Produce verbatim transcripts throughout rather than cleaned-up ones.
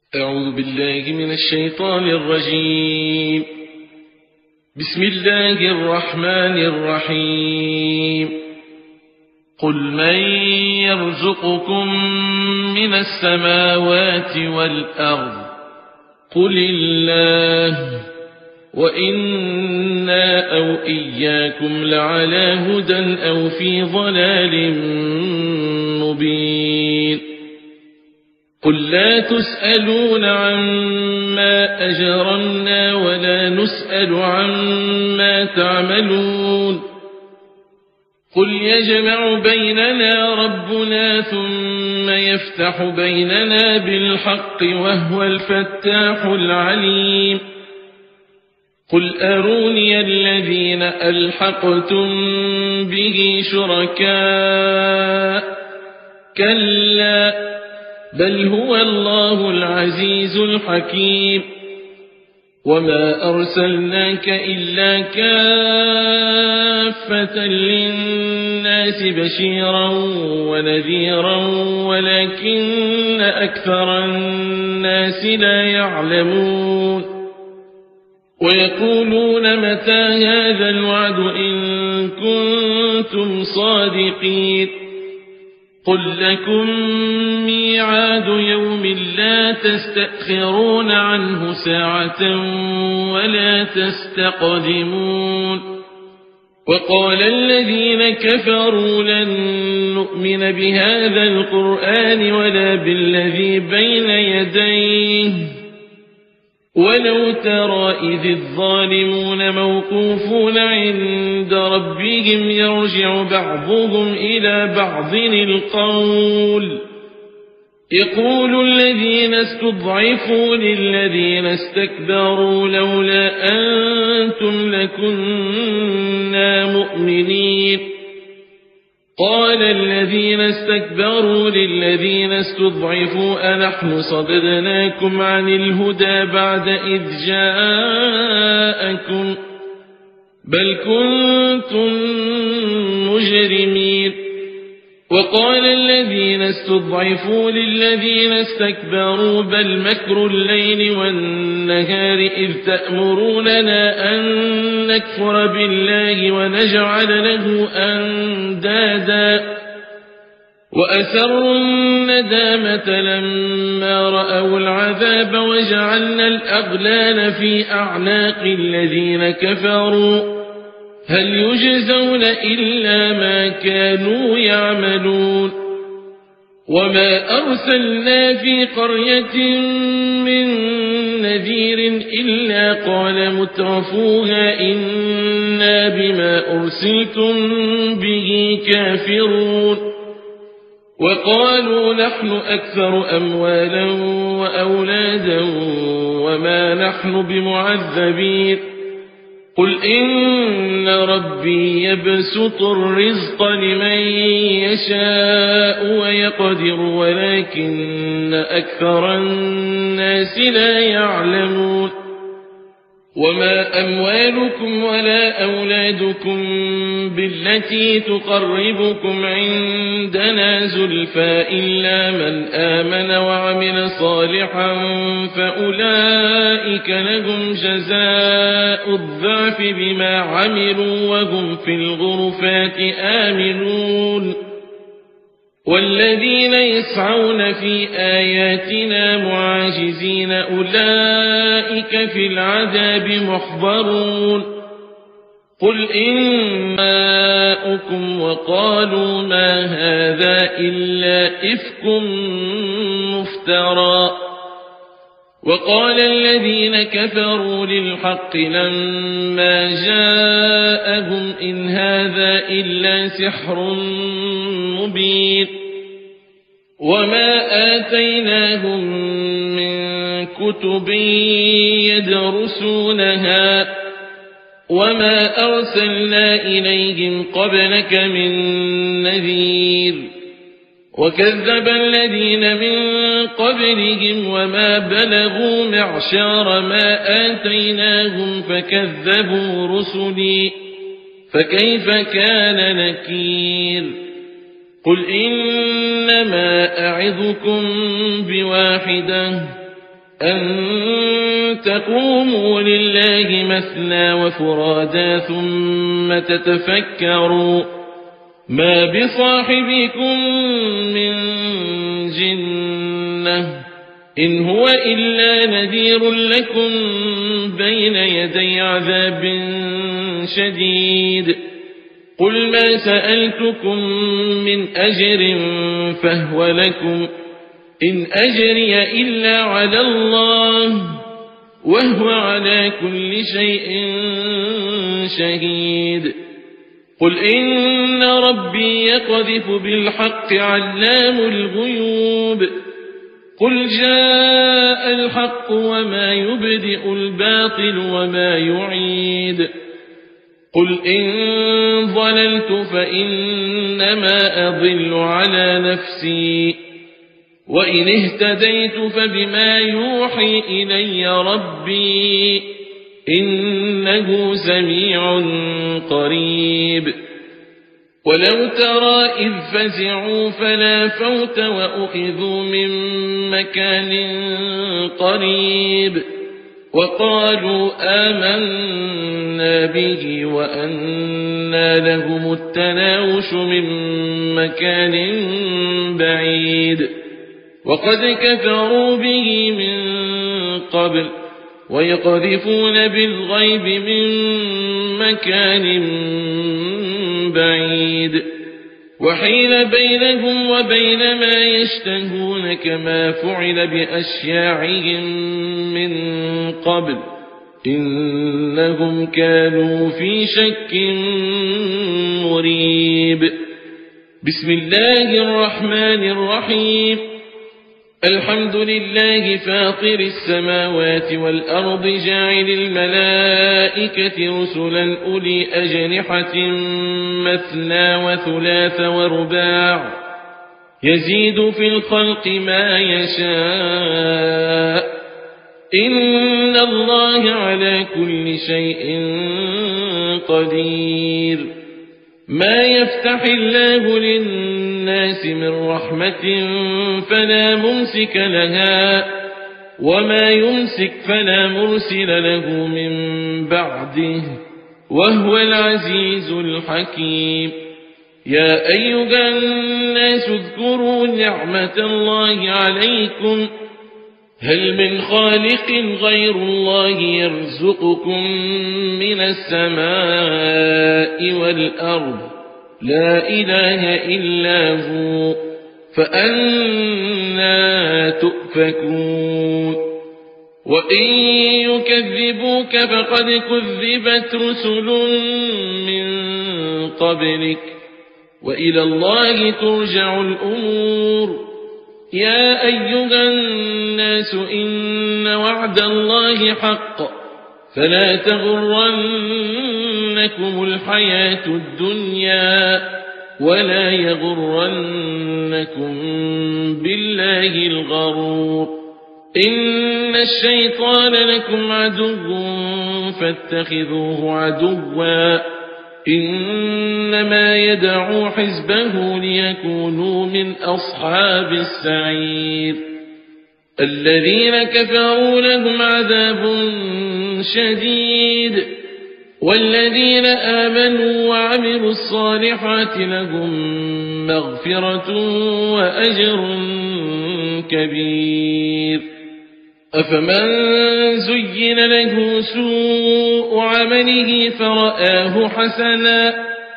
أعوذ بالله من الشيطان الرجيم. بسم الله الرحمن الرحيم. قل من يرزقكم من السماوات والأرض قل الله وإنا أو إياكم لعلى هدى أو في ضلال مبين. قل لا تسألون عما أجرمنا ولا نسأل عما تعملون. قل يجمع بيننا ربنا ثم يفتح بيننا بالحق وهو الفتاح العليم. قل أروني الذين ألحقتم به شركاء كلا بل هو الله العزيز الحكيم. وما أرسلناك إلا كافة للناس بشيرا ونذيرا ولكن أكثر الناس لا يعلمون. ويقولون متى هذا الوعد إن كنتم صادقين. قل لكم ميعاد يوم لا تستأخرون عنه ساعة ولا تستقدمون. وقال الذين كفروا لن نؤمن بهذا القرآن ولا بالذي بين يديه ولو ترى إذ الظالمون موقوفون عند ربهم يرجع بعضهم إلى بعض القول يقول الذين استضعفوا للذين استكبروا لولا أنتم لكنا مؤمنين. قال الذين استكبروا للذين استضعفوا أنحن صددناكم عن الهدى بعد إذ جاءكم بل كنتم مجرمين. وقال الذين استضعفوا للذين استكبروا بل مكر الليل والنهار إذ تأمروننا أن نكفر بالله ونجعل له أندادا وأسروا الندامة لما رأوا العذاب وجعلنا الأغلال في أعناق الذين كفروا هل يجزون إلا ما كانوا يعملون. وما أرسلنا في قرية من نذير إلا قال مترفوها إنا بما أرسلتم به كافرون. وقالوا نحن أكثر أموالا وأولادا وما نحن بمعذبين. قل إن ربي يبسط الرزق لمن يشاء ويقدر ولكن أكثر الناس لا يعلمون. وما أموالكم ولا أولادكم بالتي تقربكم عندنا زلفى إلا من آمن وعمل صالحا فأولئك لهم جزاء الضعف بما عملوا وهم في الغرفات آمنون. والذين يسعون في آياتنا معاجزين أولئك في العذاب محضرون. قل إن جاءكم وقالوا ما هذا إلا إفك مفترى. وقال الذين كفروا للحق لما جاءهم إن هذا إلا سحر مبين. وما آتيناهم من كتب يدرسونها وما أرسلنا إليهم قبلك من نذير. وكذب الذين من قبلهم وما بلغوا معشار ما آتيناهم فكذبوا رسلي فكيف كان نكير. قل إنما أعظكم بواحدة أن تقوموا لله مثنى وفرادا ثم تتفكروا ما بصاحبكم من جنة إن هو إلا نذير لكم بين يدي عذاب شديد قل ما سألتكم من أجر فهو لكم إن أجري إلا على الله وهو على كل شيء شهيد قل إن ربي يقذف بالحق علام الغيوب قل جاء الحق وما يبدئ الباطل وما يعيد قل إن ضللت فإنما أضل على نفسي وإن اهتديت فبما يوحي إلي ربي إنه سميع قريب ولو ترى إذ فزعوا فلا فوت وأخذوا من مكان قريب وقالوا آمنا به وأنى لهم التناوش من مكان بعيد وقد كفروا به من قبل ويقذفون بالغيب من مكان بعيد وحيل بينهم وبين ما يشتهون كما فعل بأشياعهم من قبل إنهم كانوا في شك مريب بسم الله الرحمن الرحيم الحمد لله فاطر السماوات والأرض جاعل الملائكة رسلا أولي أجنحة مثنى وثلاث ورباع يزيد في الخلق ما يشاء إن الله على كل شيء قدير ما يفتح الله للناس من رحمة فلا ممسك لها وما يمسك فلا مرسل له من بعده وهو العزيز الحكيم يا أيها الناس اذكروا نعمة الله عليكم هل من خالق غير الله يرزقكم من السماء والأرض لا إله إلا هو فأنى تؤفكون وإن يكذبوك فقد كذبت رسل من قبلك وإلى الله ترجع الأمور يا أيها الناس إن وعد الله حق فلا تغرنكم الحياة الدنيا ولا يغرنكم بالله الغرور إن الشيطان لكم عدو فاتخذوه عدوا إنما يدعو حزبه ليكونوا من أصحاب السعير الذين كفروا لهم عذاب شديد والذين آمنوا وعملوا الصالحات لهم مغفرة وأجر كبير أفمن زين له سوء عمله فرآه حسنا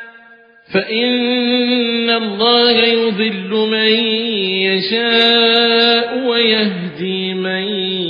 فإن الله يضل من يشاء ويهدي من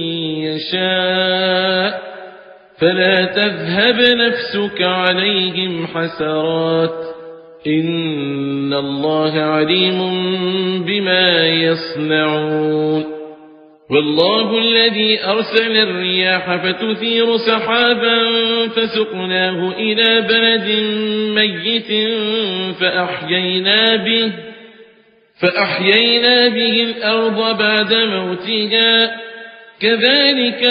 يشاء فلا تذهب نفسك عليهم حسرات إن الله عليم بما يصنعون والله الذي أرسل الرياح فتثير سحابا فسقناه إلى بلد ميت فأحيينا به فأحيينا به الأرض بعد موتها كذلك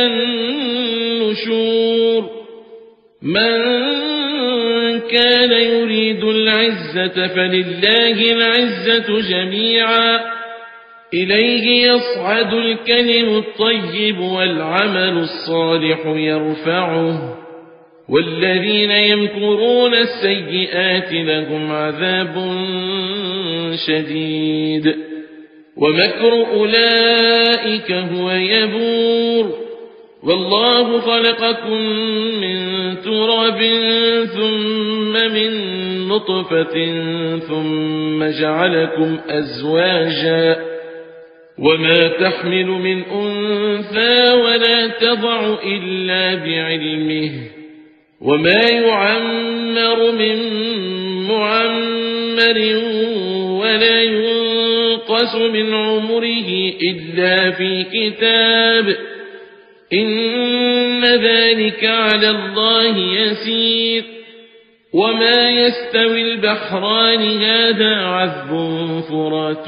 النشور من كان يريد العزة فلله العزة جميعا إليه يصعد الكلم الطيب والعمل الصالح يرفعه والذين يمكرون السيئات لهم عذاب شديد ومكر أولئك هو يبور والله خلقكم من تراب ثم من نطفة ثم جعلكم أزواجا وما تحمل من أنثى ولا تضع إلا بعلمه وما يعمر من معمر ولا ينقص من عمره إلا في كتاب إن ذلك على الله يسير وما يستوي البحران هذا عذب فرات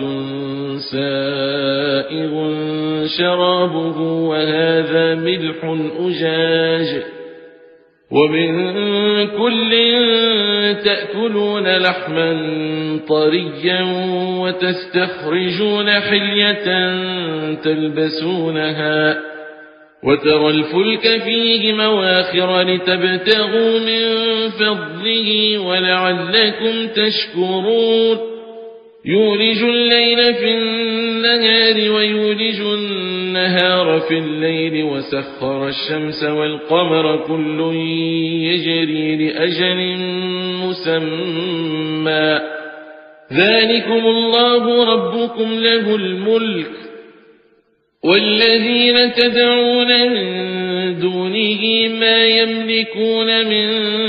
سائغ شرابه وهذا ملح أجاج ومن كل تأكلون لحما طريا وتستخرجون حلية تلبسونها وترى الفلك فيه مواخر لتبتغوا من فضله ولعلكم تشكرون يولج الليل في النهار ويولج النهار في الليل وسخر الشمس والقمر كل يجري لأجل مسمى ذلكم الله ربكم له الملك والذين تدعون من دونه ما يملكون من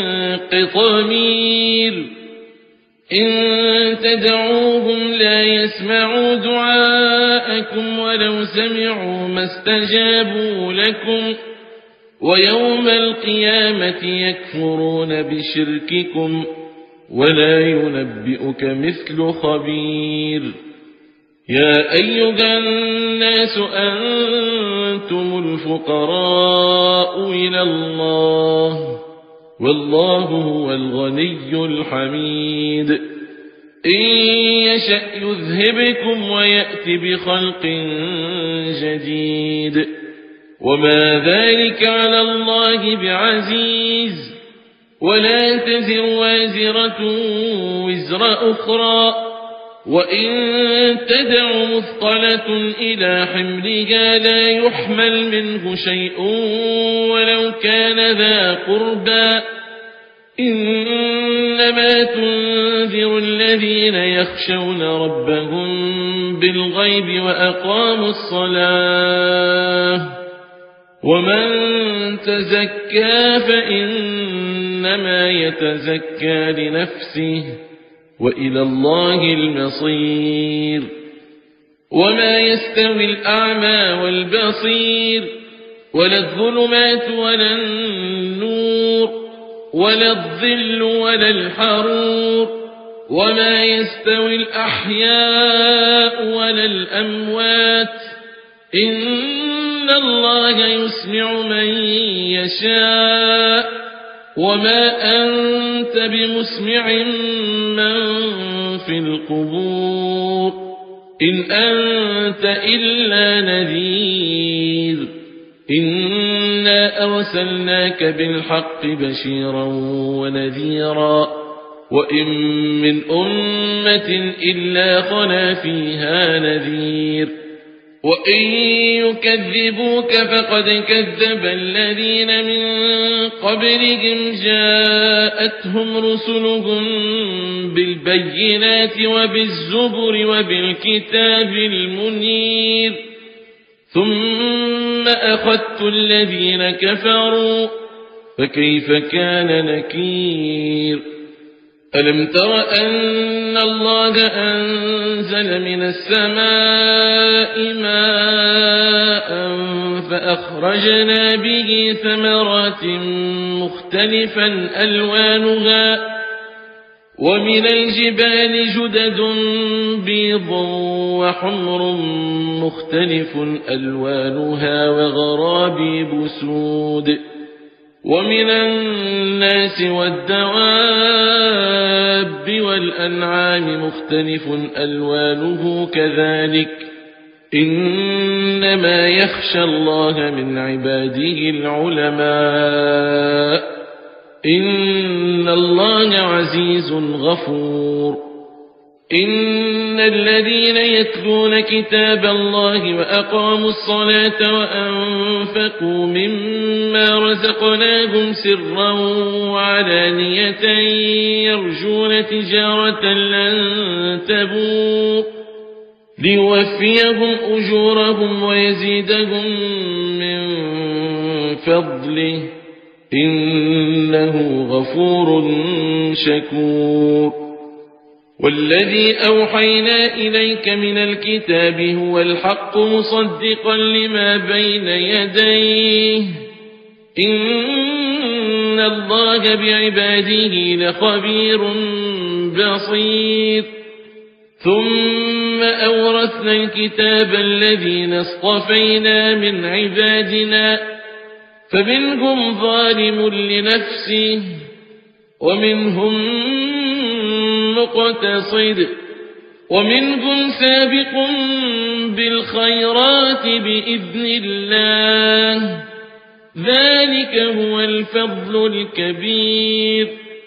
قطمير إن تدعوهم لا يسمعوا دعاءكم ولو سمعوا ما استجابوا لكم ويوم القيامة يكفرون بشرككم ولا ينبئك مثل خبير يا أيها الناس أنتم الفقراء إلى الله والله هو الغني الحميد إن يشأ يذهبكم ويأت بخلق جديد وما ذلك على الله بعزيز ولا تزر وازرة وزر أخرى وإن تدع مثقلة إلى حملها لا يحمل منه شيء ولو كان ذا قربى إنما تنذر الذين يخشون ربهم بالغيب وأقاموا الصلاة ومن تزكى فإنما يتزكى لنفسه وإلى الله المصير وما يستوي الأعمى والبصير ولا الظلمات ولا النور ولا الظل ولا الحرور وما يستوي الأحياء ولا الأموات إن الله يسمع من يشاء وما أنت بمسمع من في القبور إن أنت إلا نذير إنا أرسلناك بالحق بشيرا ونذيرا وإن من أمة إلا خلا فيها نذير وإن يكذبوك فقد كذب الذين من قبلهم جاءتهم رسلهم بالبينات وبالزبر وبالكتاب المنير ثم أخذت الذين كفروا فكيف كان نكير ألم تر أن الله أنزل من السماء ماء فأخرجنا به ثمرات مختلفا ألوانها ومن الجبال جدد بيض وحمر مختلف ألوانها وغرابيب سود ومن الناس والدواب والأنعام مختلف ألوانه كذلك إنما يخشى الله من عباده العلماء إن الله عزيز غفور إن الذين يتلون كتاب الله وأقاموا الصلاة وأنفقوا مما رزقناهم سرا وعلانية يرجون تجارة لن تبور ليوفيهم أجورهم ويزيدهم من فضله إنه غفور شكور والذي أوحينا إليك من الكتاب هو الحق مصدقا لما بين يديه إن الله بعباده لخبير بصير ثم أورثنا الكتاب الذين اصطفينا من عبادنا فمنهم ظالم لنفسه ومنهم مقتصد ومنهم سابق بالخيرات بإذن الله ذلك هو الفضل الكبير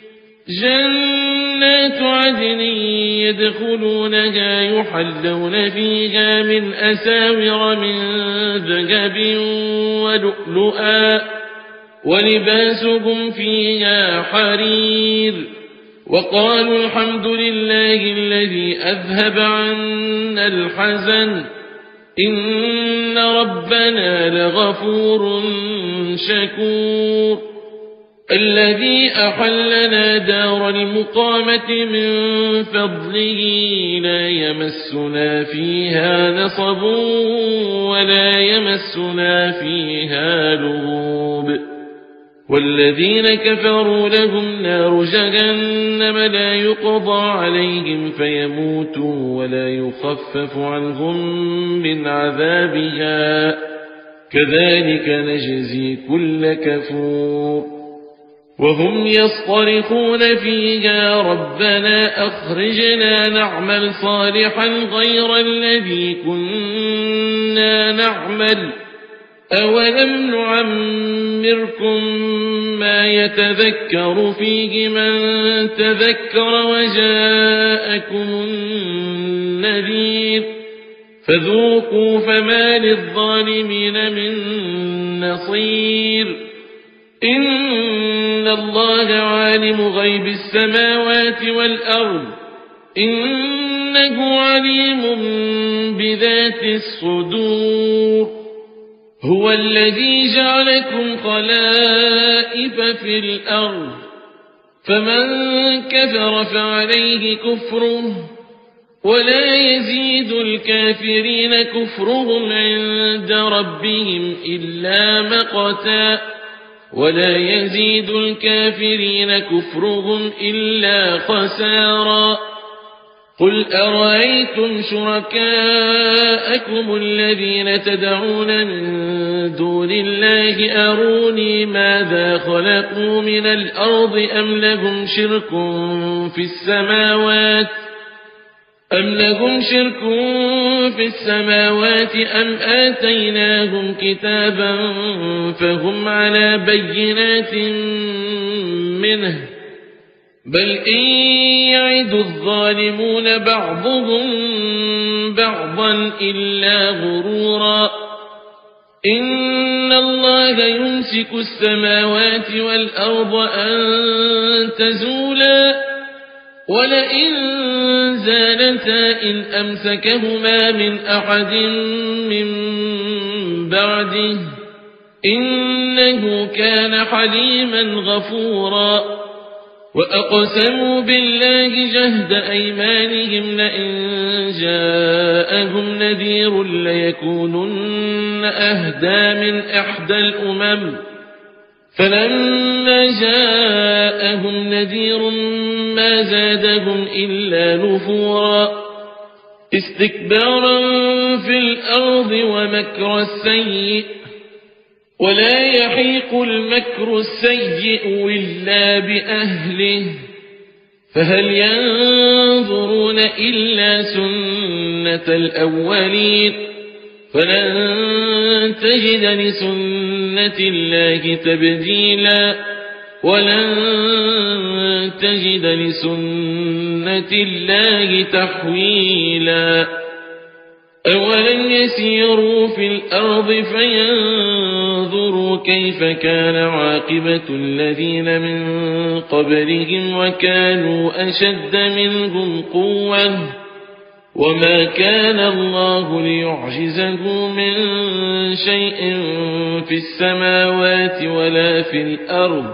جنات عدن يدخلونها يحلون فيها من أساور من ذهب ولؤلؤا ولباسهم فيها حرير وقالوا الحمد لله الذي أذهب عنا الحزن إن ربنا لغفور شكور الذي أحلنا دار المقامة من فضله لا يمسنا فيها نصب ولا يمسنا فيها لغوب والذين كفروا لهم نار جهنم لا يقضى عليهم فيموتوا ولا يخفف عنهم من عذابها كذلك نجزي كل كفور وهم يصطرخون فيها ربنا أخرجنا نعمل صالحا غير الذي كنا نعمل أولم نعمركم ما يتذكر فيه من تذكر وجاءكم النذير فذوقوا فما للظالمين من نصير إن الله عالم غيب السماوات والأرض إنه عليم بذات الصدور هو الذي جعلكم خلائف في الأرض فمن كفر فعليه كفره ولا يزيد الكافرين كفرهم عند ربهم إلا مقتا ولا يزيد الكافرين كفرهم إلا خسارا قل أرأيتم شركاءكم الذين تدعون من دون الله أروني ماذا خلقوا من الأرض أم لهم شرك في السماوات أم لهم شرك في السماوات أم آتيناهم كتابا فهم على بينات منه بل إن يعد الظالمون بعضهم بعضا إلا غرورا إن الله يمسك السماوات والأرض أن تزولا ولئن زالتا إن أمسكهما من أحد من بعده إنه كان حليما غفورا وأقسموا بالله جهد أيمانهم لئن جاءهم نذير ليكونن أهدى من إحدى الأمم فلما جاءهم نذير ما زادهم إلا نفورا استكبارا في الأرض ومكر السيء ولا يحيق المكر السيء إلا بأهله فهل ينظرون إلا سنة الأولين فلن تجد لسنة الله تبديلا ولن تجد لسنة الله تحويلا أولم يسيروا في الأرض فينظروا كيف كان عاقبة الذين من قبلهم وكانوا أشد منهم قوة وما كان الله ليعجزه من شيء في السماوات ولا في الأرض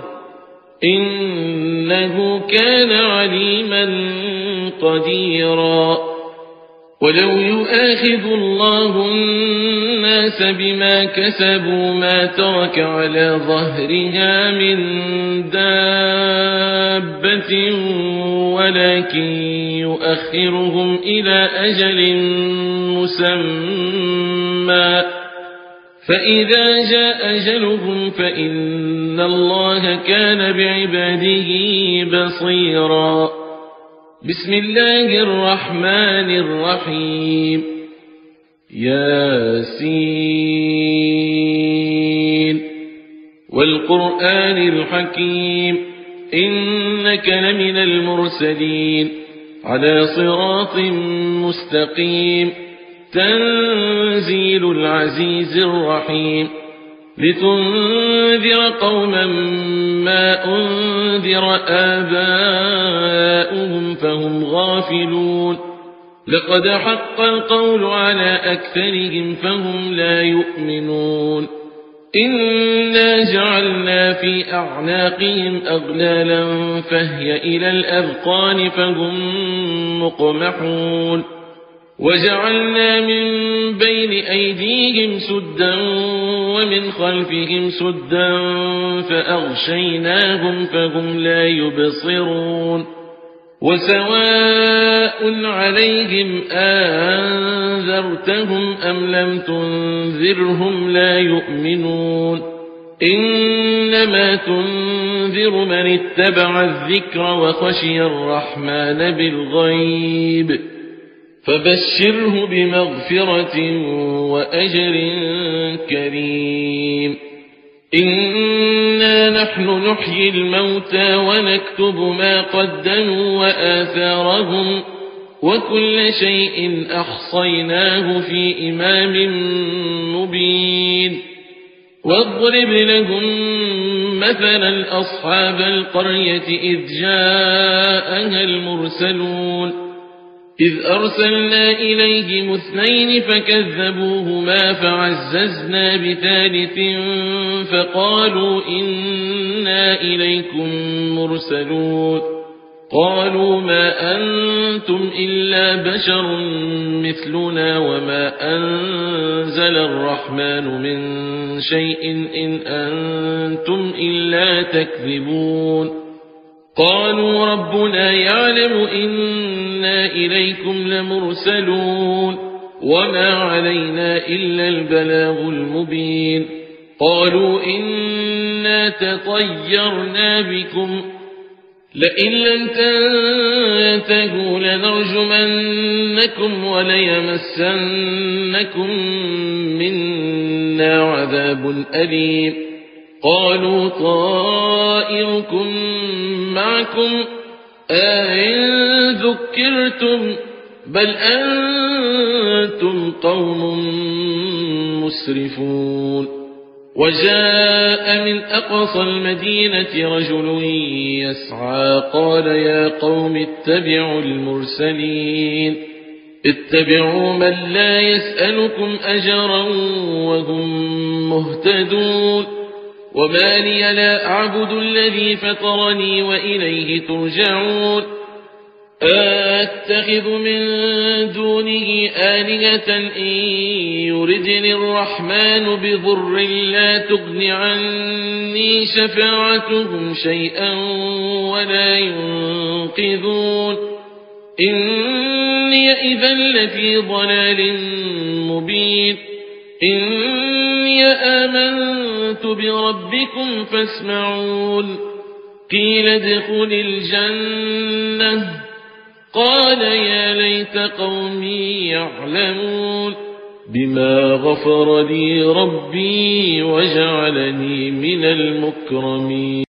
إنه كان عليما قديرا ولو يؤاخذ الله الناس بما كسبوا ما ترك على ظهرها من دابة ولكن يؤخرهم إلى أجل مسمى فإذا جاء أجلهم فإن الله كان بعباده بصيرا بسم الله الرحمن الرحيم ياسين والقرآن الحكيم إنك لمن المرسلين على صراط مستقيم تنزيل العزيز الرحيم لتنذر قوما ما أنذر آباؤهم فهم غافلون لقد حق القول على أكثرهم فهم لا يؤمنون إنا جعلنا في أعناقهم أغلالا فهي إلى الأذقان فهم مقمحون وجعلنا من بين أيديهم سدا ومن خلفهم سدا فأغشيناهم فهم لا يبصرون وسواء عليهم أنذرتهم أم لم تنذرهم لا يؤمنون إنما تنذر من اتبع الذكر وخشي الرحمن بالغيب فبشره بمغفرة وأجر كريم إنا نحن نحيي الموتى ونكتب ما قدموا وآثارهم وكل شيء أحصيناه في إمام مبين واضرب لهم مثلا أصحاب القرية إذ جاءها المرسلون إذ أرسلنا إليهم اثنين فكذبوهما فعززنا بثالث فقالوا إنا إليكم مرسلون قالوا ما أنتم إلا بشر مثلنا وما أنزل الرحمن من شيء إن أنتم إلا تكذبون قالوا ربنا يعلم إنا إليكم لمرسلون وما علينا إلا البلاغ المبين قالوا إنا تطيرنا بكم لئن لم تنتهوا لنرجمنكم وليمسنكم منا عذاب أليم قالوا طائركم معكم أئن ذكرتم بل أنتم قوم مسرفون وجاء من أقصى المدينة رجل يسعى قال يا قوم اتبعوا المرسلين اتبعوا من لا يسألكم أجرا وهم مهتدون وما لي لا أعبد الذي فطرني وإليه ترجعون أتخذ من دونه آلهة إن يردني الرحمن بضر لا تغن عني شفاعتهم شيئا ولا ينقذون إني إذا لفي ضلال مبين إني آمنت بربكم فاسمعون قيل ادخل الجنة قال يا ليت قومي يعلمون بما غفر لي ربي وجعلني من المكرمين.